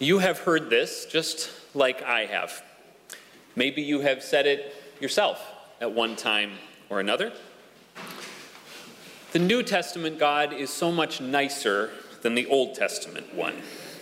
You have heard this just like I have. Maybe you have said it yourself at one time or another. The New Testament God is so much nicer than the Old Testament one.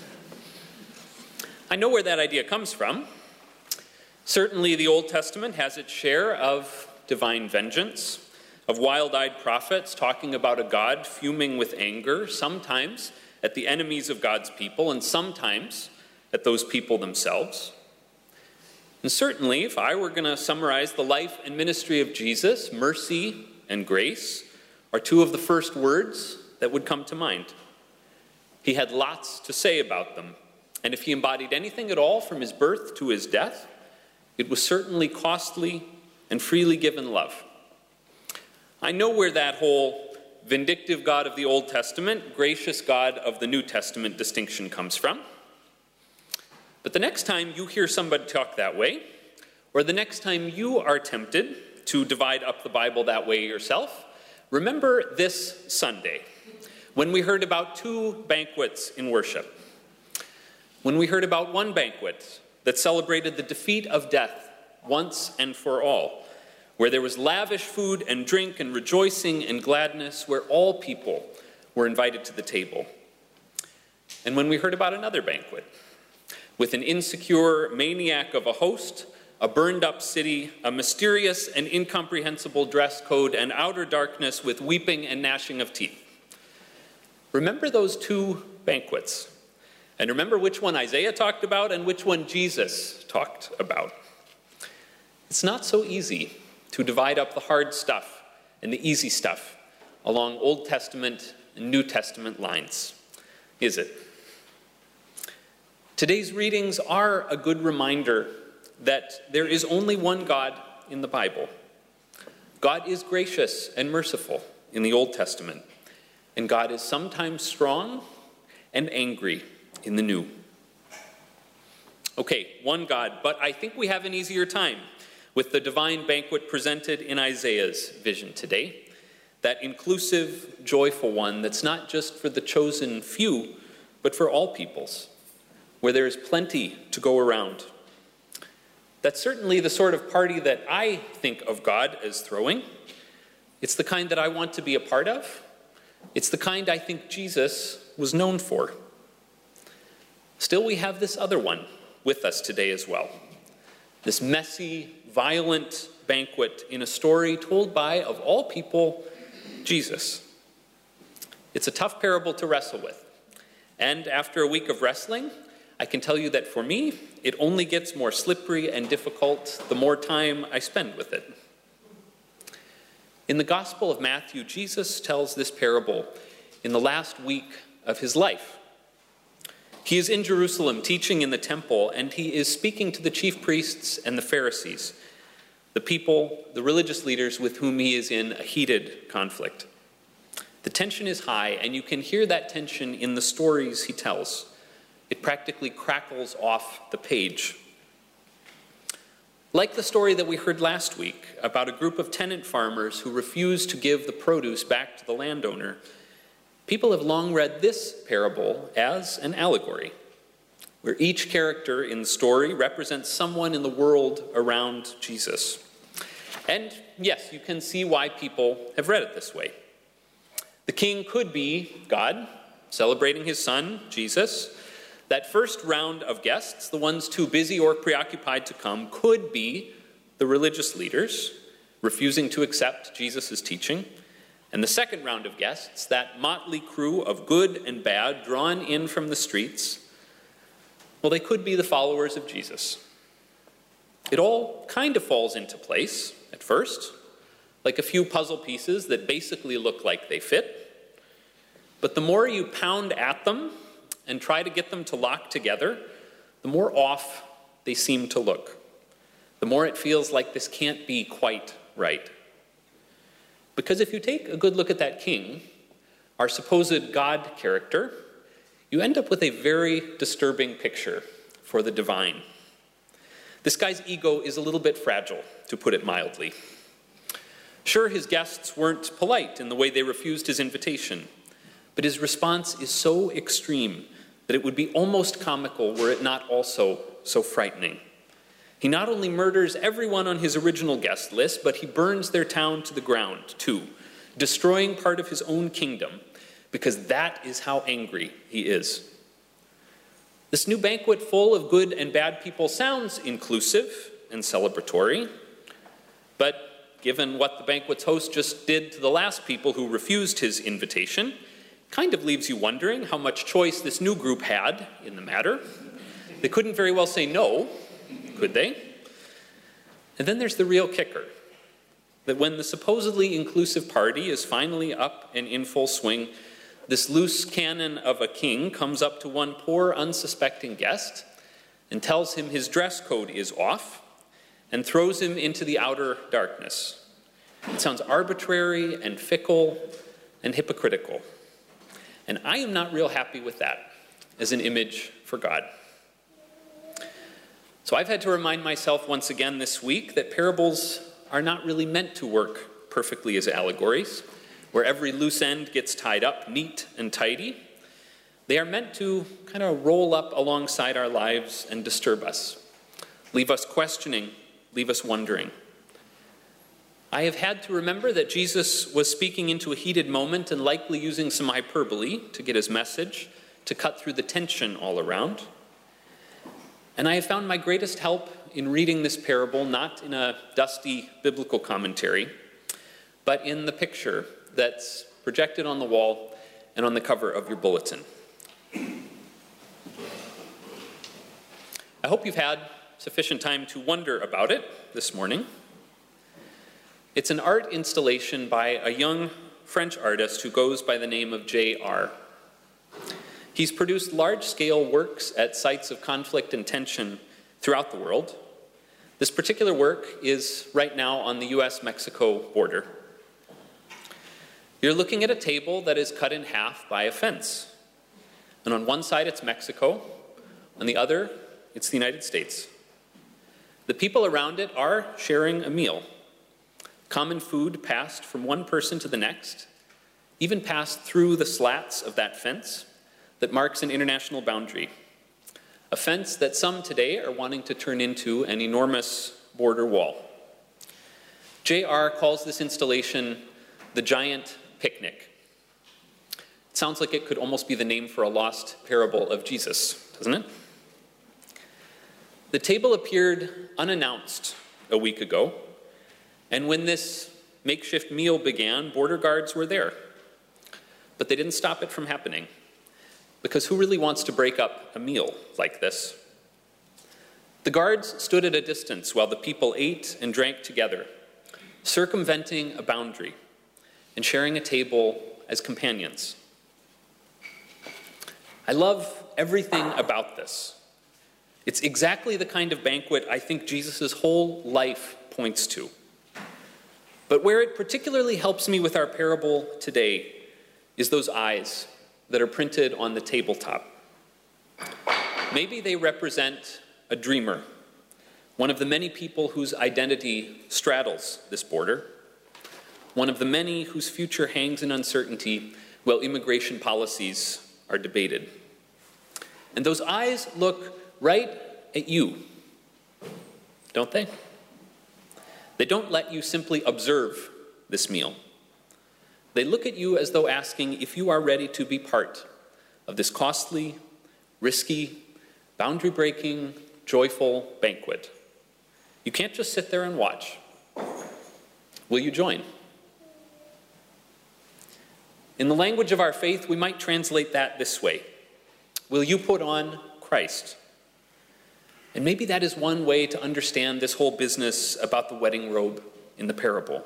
I know where that idea comes from. Certainly the Old Testament has its share of divine vengeance, of wild-eyed prophets talking about a God fuming with anger, sometimes at the enemies of God's people and sometimes at those people themselves. And certainly, if I were going to summarize the life and ministry of Jesus, mercy and grace are two of the first words that would come to mind. He had lots to say about them, and if he embodied anything at all from his birth to his death, it was certainly costly and freely given love. I know where that whole vindictive God of the Old Testament, gracious God of the New Testament distinction comes from. But the next time you hear somebody talk that way, or the next time you are tempted to divide up the Bible that way yourself, remember this Sunday, when we heard about two banquets in worship. When we heard about one banquet that celebrated the defeat of death once and for all, where there was lavish food and drink and rejoicing and gladness, where all people were invited to the table. And when we heard about another banquet, with an insecure maniac of a host, a burned-up city, a mysterious and incomprehensible dress code, and outer darkness with weeping and gnashing of teeth. Remember those two banquets, and remember which one Isaiah talked about and which one Jesus talked about. It's not so easy to divide up the hard stuff and the easy stuff along Old Testament and New Testament lines, is it? Today's readings are a good reminder that there is only one God in the Bible. God is gracious and merciful in the Old Testament, and God is sometimes strong and angry in the New. Okay, one God, but I think we have an easier time with the divine banquet presented in Isaiah's vision today, that inclusive, joyful one that's not just for the chosen few, but for all peoples, where there is plenty to go around. That's certainly the sort of party that I think of God as throwing. It's the kind that I want to be a part of. It's the kind I think Jesus was known for. Still, we have this other one with us today as well. This messy, violent banquet in a story told by, of all people, Jesus. It's a tough parable to wrestle with. And after a week of wrestling, I can tell you that for me, it only gets more slippery and difficult the more time I spend with it. In the Gospel of Matthew, Jesus tells this parable in the last week of his life. He is in Jerusalem teaching in the temple, and he is speaking to the chief priests and the Pharisees, the people, the religious leaders with whom he is in a heated conflict. The tension is high, and you can hear that tension in the stories he tells. It practically crackles off the page. Like the story that we heard last week about a group of tenant farmers who refuse to give the produce back to the landowner, people have long read this parable as an allegory, where each character in the story represents someone in the world around Jesus. And yes, you can see why people have read it this way. The king could be God, celebrating his son, Jesus. That first round of guests, the ones too busy or preoccupied to come, could be the religious leaders, refusing to accept Jesus' teaching. And the second round of guests, that motley crew of good and bad drawn in from the streets, well, they could be the followers of Jesus. It all kind of falls into place at first, like a few puzzle pieces that basically look like they fit. But the more you pound at them and try to get them to lock together, the more off they seem to look. The more it feels like this can't be quite right. Because if you take a good look at that king, our supposed God character, you end up with a very disturbing picture for the divine. This guy's ego is a little bit fragile, to put it mildly. Sure, his guests weren't polite in the way they refused his invitation, but his response is so extreme that it would be almost comical were it not also so frightening. He not only murders everyone on his original guest list, but he burns their town to the ground, too, destroying part of his own kingdom, because that is how angry he is. This new banquet full of good and bad people sounds inclusive and celebratory, but given what the banquet's host just did to the last people who refused his invitation, kind of leaves you wondering how much choice this new group had in the matter. They couldn't very well say no, could they? And then there's the real kicker, that when the supposedly inclusive party is finally up and in full swing, this loose cannon of a king comes up to one poor, unsuspecting guest and tells him his dress code is off and throws him into the outer darkness. It sounds arbitrary and fickle and hypocritical. And I am not real happy with that as an image for God. So I've had to remind myself once again this week that parables are not really meant to work perfectly as allegories, where every loose end gets tied up neat and tidy. They are meant to kind of roll up alongside our lives and disturb us, leave us questioning, leave us wondering. I have had to remember that Jesus was speaking into a heated moment and likely using some hyperbole to get his message, to cut through the tension all around. And I have found my greatest help in reading this parable not in a dusty biblical commentary, but in the picture that's projected on the wall and on the cover of your bulletin. I hope you've had sufficient time to wonder about it this morning. It's an art installation by a young French artist who goes by the name of J.R. He's produced large-scale works at sites of conflict and tension throughout the world. This particular work is right now on the US-Mexico border. You're looking at a table that is cut in half by a fence. And on one side it's Mexico, on the other it's the United States. The people around it are sharing a meal. Common food passed from one person to the next, even passed through the slats of that fence that marks an international boundary. A fence that some today are wanting to turn into an enormous border wall. J.R. calls this installation the Giant Picnic. It sounds like it could almost be the name for a lost parable of Jesus, doesn't it? The table appeared unannounced a week ago, and when this makeshift meal began, border guards were there. But they didn't stop it from happening, because who really wants to break up a meal like this? The guards stood at a distance while the people ate and drank together, circumventing a boundary and sharing a table as companions. I love everything about this. It's exactly the kind of banquet I think Jesus' whole life points to. But where it particularly helps me with our parable today is those eyes that are printed on the tabletop. Maybe they represent a dreamer, one of the many people whose identity straddles this border, one of the many whose future hangs in uncertainty while immigration policies are debated. And those eyes look right at you, don't they? They don't let you simply observe this meal. They look at you as though asking if you are ready to be part of this costly, risky, boundary-breaking, joyful banquet. You can't just sit there and watch. Will you join? In the language of our faith, we might translate that this way. Will you put on Christ? And maybe that is one way to understand this whole business about the wedding robe in the parable.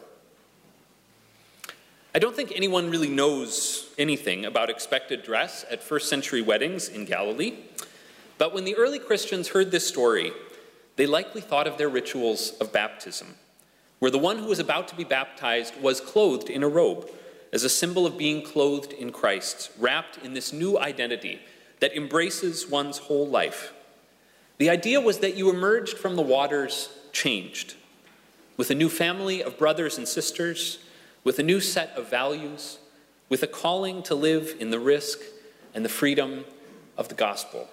I don't think anyone really knows anything about expected dress at first-century weddings in Galilee, but when the early Christians heard this story, they likely thought of their rituals of baptism, where the one who was about to be baptized was clothed in a robe as a symbol of being clothed in Christ, wrapped in this new identity that embraces one's whole life. The idea was that you emerged from the waters changed, with a new family of brothers and sisters, with a new set of values, with a calling to live in the risk and the freedom of the gospel.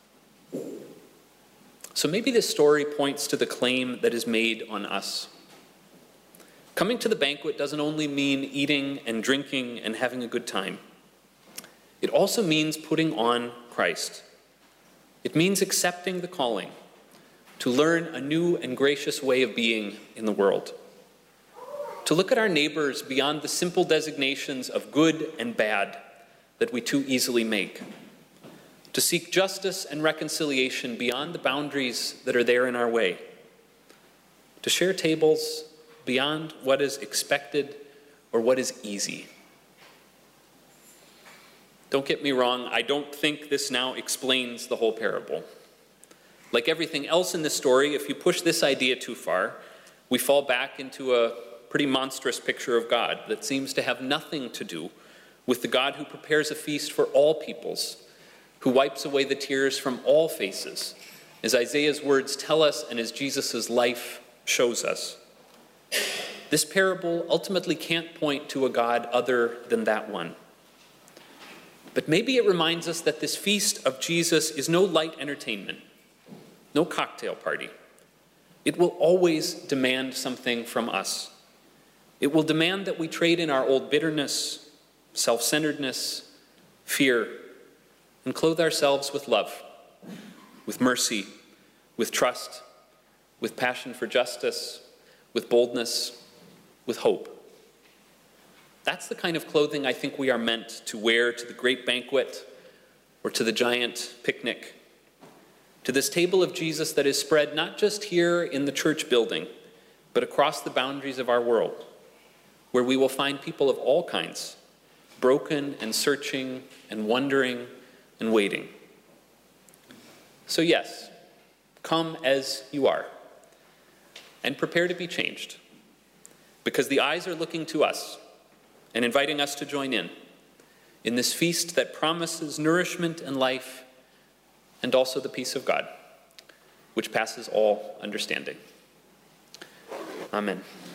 So maybe this story points to the claim that is made on us. Coming to the banquet doesn't only mean eating and drinking and having a good time. It also means putting on Christ. It means accepting the calling to learn a new and gracious way of being in the world. To look at our neighbors beyond the simple designations of good and bad that we too easily make. To seek justice and reconciliation beyond the boundaries that are there in our way. To share tables beyond what is expected or what is easy. Don't get me wrong, I don't think this now explains the whole parable. Like everything else in this story, if you push this idea too far, we fall back into a pretty monstrous picture of God that seems to have nothing to do with the God who prepares a feast for all peoples, who wipes away the tears from all faces, as Isaiah's words tell us and as Jesus' life shows us. This parable ultimately can't point to a God other than that one. But maybe it reminds us that this feast of Jesus is no light entertainment, no cocktail party. It will always demand something from us. It will demand that we trade in our old bitterness, self-centeredness, fear, and clothe ourselves with love, with mercy, with trust, with passion for justice, with boldness, with hope. That's the kind of clothing I think we are meant to wear to the great banquet or to the giant picnic, to this table of Jesus that is spread not just here in the church building, but across the boundaries of our world, where we will find people of all kinds, broken and searching and wondering and waiting. So yes, come as you are, and prepare to be changed, because the eyes are looking to us and inviting us to join in this feast that promises nourishment and life, and also the peace of God, which passes all understanding. Amen.